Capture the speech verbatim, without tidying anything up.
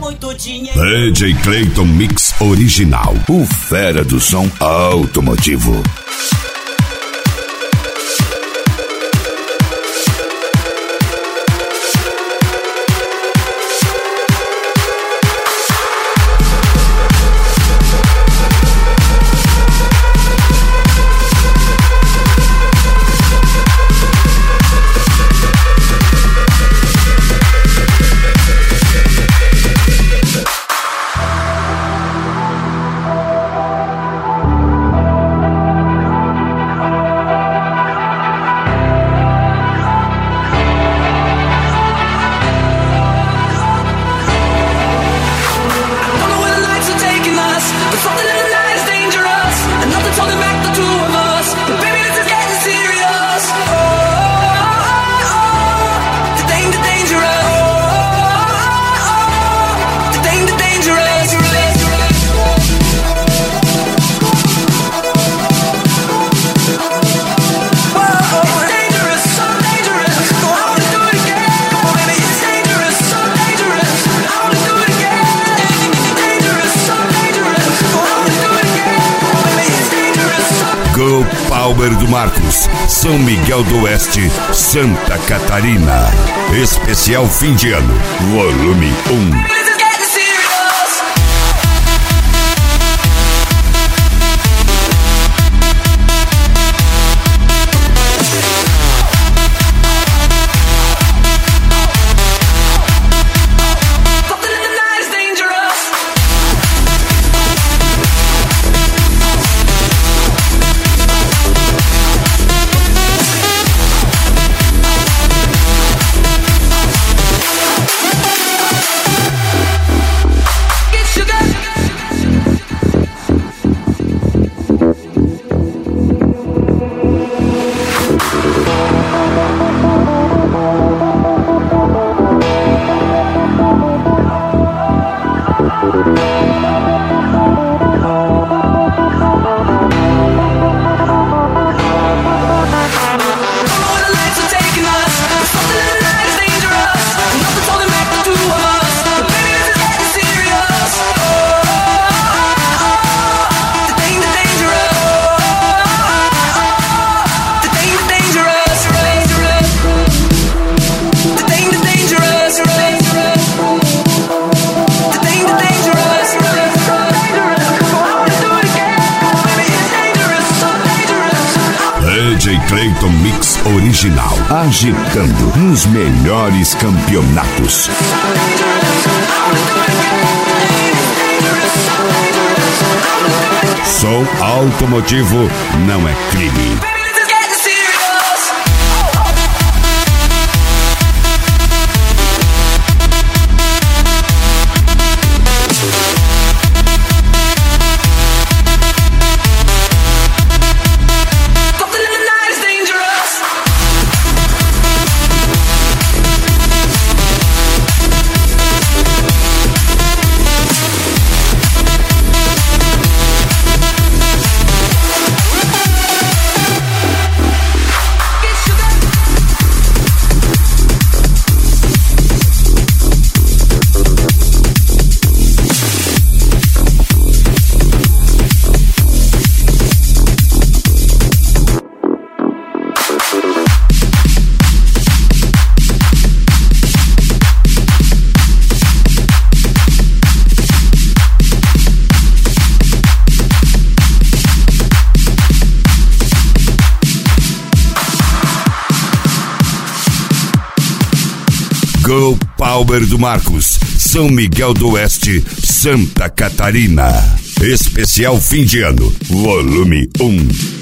muito dinheiro. D J Clayton Mix Original, o fera do som automotivo. Power do Marcos, São Miguel do Oeste, Santa Catarina. Especial fim de ano, volume um. D J Clayton Mix Original, agitando nos melhores campeonatos. Som automotivo não é crime. Go Power do Marcos, São Miguel do Oeste, Santa Catarina. Especial fim de ano, volume um.